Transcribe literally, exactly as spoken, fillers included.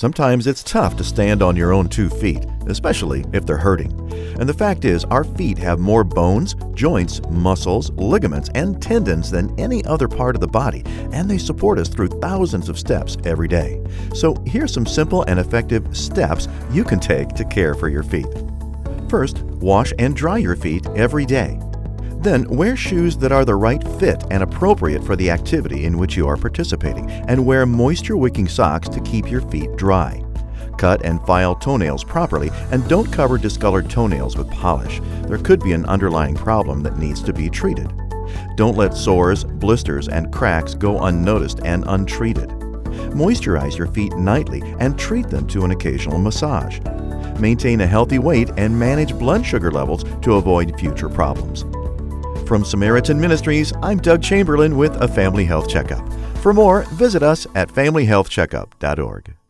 Sometimes it's tough to stand on your own two feet, especially if they're hurting. And the fact is, our feet have more bones, joints, muscles, ligaments, and tendons than any other part of the body, and they support us through thousands of steps every day. So here's some simple and effective steps you can take to care for your feet. First, wash and dry your feet every day. Then, wear shoes that are the right fit and appropriate for the activity in which you are participating, and wear moisture-wicking socks to keep your feet dry. Cut and file toenails properly, and don't cover discolored toenails with polish. There could be an underlying problem that needs to be treated. Don't let sores, blisters, and cracks go unnoticed and untreated. Moisturize your feet nightly and treat them to an occasional massage. Maintain a healthy weight and manage blood sugar levels to avoid future problems. From Samaritan Ministries, I'm Doug Chamberlain with a Family Health Checkup. For more, visit us at family health checkup dot org.